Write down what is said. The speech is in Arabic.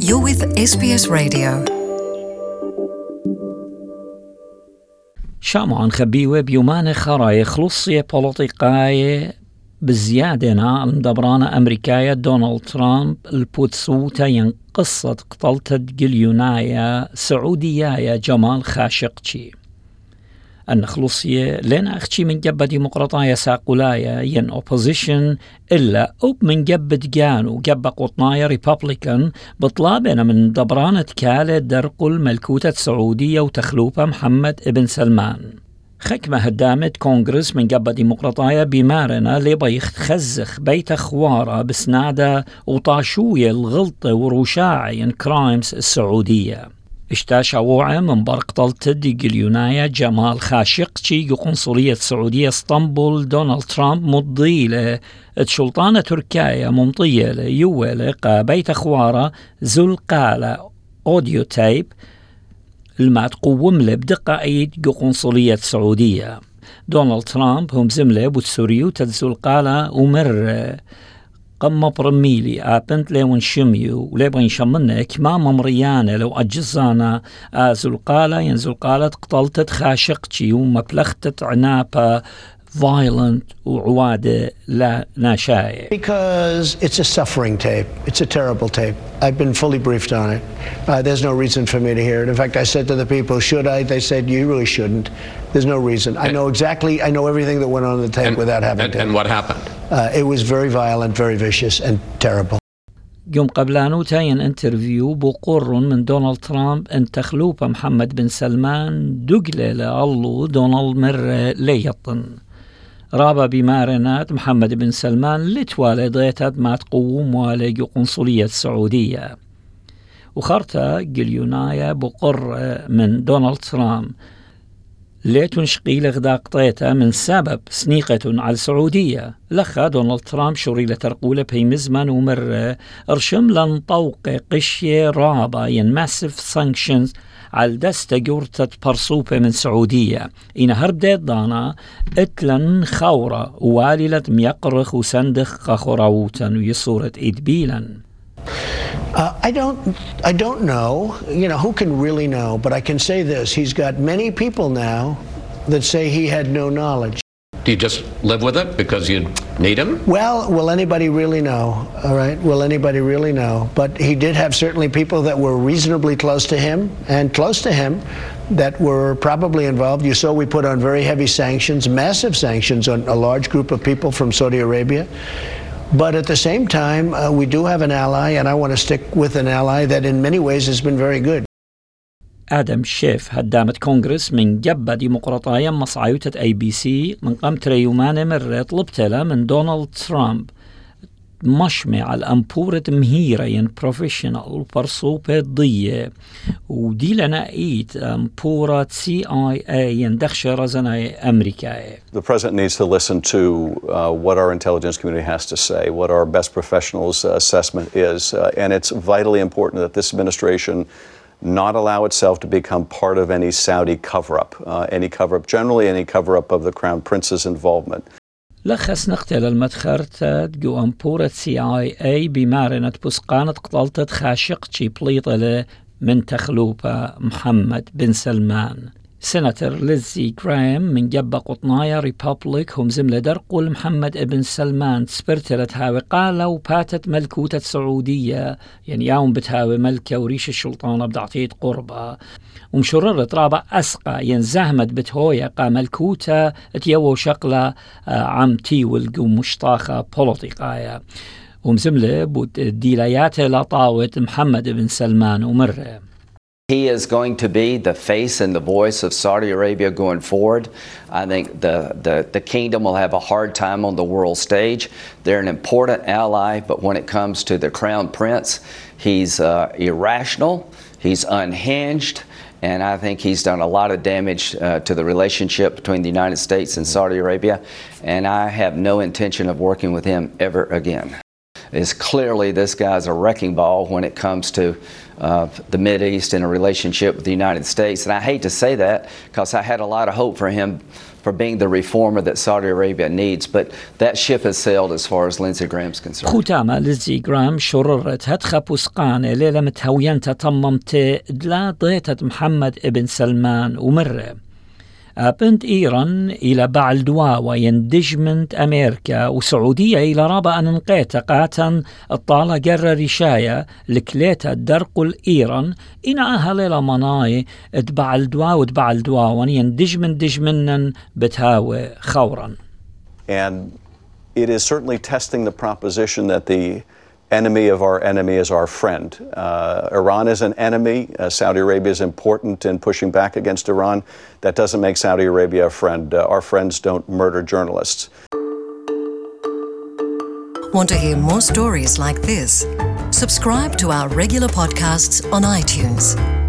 You're with SBS Radio. شامعان خبيوة بيومان خراي خلصية بوليتيقاية بزيادة المدبرانة أمريكاية دونالد ترامب البوتسوتا ينقصة قتلت جليونايا سعودية جمال خاشقشي أن خلصية لين أختي من جبة ديمقراطية ساقولايا ين أوبوزيشن إلا أوب من جبة جان وجبة قطنايا ريبابليكان بطلابنا من دبرانة كالة درقل ملكوتة سعودية وتخلوبة محمد ابن سلمان خكمة هدامت كونغرس من جبة ديمقراطية بمارنا لبا يختخزخ بيت خوارة بسنادة وطاشوية الغلطة وروشاعي كرايمز السعودية اشتاش ووعى من برقطلت ديجليونايا جمال خاشقشي قنصلية السعودية اسطنبول دونالد ترامب مضيلة السلطانة تركيا ممطية يوالة بيت خوارة زلقالة أوديو تايب الما تقوم له بدقة عيد قنصلية السعودية دونالد ترامب هم زملة بوتسوريو تزلقالة ومر قم برميلي آبنت لون شميو وليبغين شمنا كما ممريانا لو أجزانا زلقالة ينزلقالة قتلت خاشقتي ومبلختت عنابة violent وعوادة لا ناشاية. Because it's a suffering tape. It's a terrible tape. I've been fully briefed on it. There's no reason for me to hear it. In fact, I said to the people, should I? They said, you really shouldn't. There's no reason. I know everything that went on the tape without having to. And what happened? It was very violent, very vicious, and terrible. يوم قبلانو تاين انترفيو بقر من دونالد ترامب ان تخلوب محمد بن سلمان دقلة لألو دونالد مر ليطن. رابا بمارنات محمد بن سلمان لتوالديتها ما تقوم والي قنصلية السعودية وخرتا قليونايا بقر من دونالد ترامب ليتون شقيل غداقطيتا من سبب سنيقة على السعودية لخا دونالد ترامب شريلة ترقولة بيمزمان ومر ارشم لنطوق قشية رابا ين ماسيف سانكشنز على دست جورتة برصوبة من سعودية إن هربدت دانا اتلن خورة واللة ميقرخ وسندخ خخراوتا ويصورة إدبيلا I don't know, who can really know, but I can say this. He's got many people now that say he had no knowledge. Do you just live with it because you need him? Well, will anybody really know? All right, will anybody really know? But he did have certainly people that were reasonably close to him that were probably involved. You saw we put on very heavy sanctions, massive sanctions on a large group of people from Saudi Arabia. But at the same time, we do have an ally, and I want to stick with an ally that in many ways has been very good. آدم شيف هدامة كونغرس من جبة ديمقراطية مصعيوتة ABC من قمت ريومان مرة طلبتها من دونالد ترامب مشمع الأمبورة مهيرة ين بروفيشنال وبرصوبة ضية ودي لنا ايت أمبورة CIA ين دخشة رزنا أمريكا. The president needs to listen to what our intelligence community has to say, what our best professionals' assessment is, and it's vitally important that this administration not allow itself to become part of any Saudi cover-up, generally any cover-up of the Crown Prince's involvement. لخص نقتل المدخرت جو أمبورة CIA بمارنة بسقانة قتلت خاشقشي بليطلة من تخلوبة محمد بن سلمان. سناتر ليزي جراهام من جبة قطنايا ريبابليك هم زملة درقل محمد ابن سلمان سبرتلت هاوي قالة وباتت ملكوتة سعودية يوم بتهاوي ملكة وريش السلطانة بدعطيت قربة ومشررت رابع أسقى ينزهمت بتهوية قا ملكوتة تيوو شقلة عمتي والقو مشطاخة بوليتيقايا ومزملة بود ديلاياته لطاوت محمد ابن سلمان ومره. He is going to be the face and the voice of Saudi Arabia going forward. I think the kingdom will have a hard time on the world stage. They're an important ally, but when it comes to the Crown Prince, he's irrational, he's unhinged, and I think he's done a lot of damage to the relationship between the United States and Saudi Arabia, and I have no intention of working with him ever again. It's clearly this guy's a wrecking ball when it comes to the Mideast and a relationship with the United States. And I hate to say that because I had a lot of hope for him for being the reformer that Saudi Arabia needs. But that ship has sailed as far as Lindsey Graham's concerned. خوتاما لينزي جرام شررت هتخا بوسقانة ليلة متهوينتا طممت دلا ضيتت محمد ابن سلمان ومرة بنت إيران إلى بعلدوا ويندجمنت أمريكا وسعودية إلى رابع أنقيتا قاتن الطالة جر رشاية لكليتا درقل إيران إنا أهل مناي اتبعلدوا ويندجمن دجمنن بتهاوي خورا. And it is certainly testing the proposition that the enemy of our enemy is our friend. Iran is an enemy. Saudi Arabia is important in pushing back against Iran. That doesn't make Saudi Arabia a friend. Our friends don't murder journalists. Want to hear more stories like this? Subscribe to our regular podcasts on iTunes.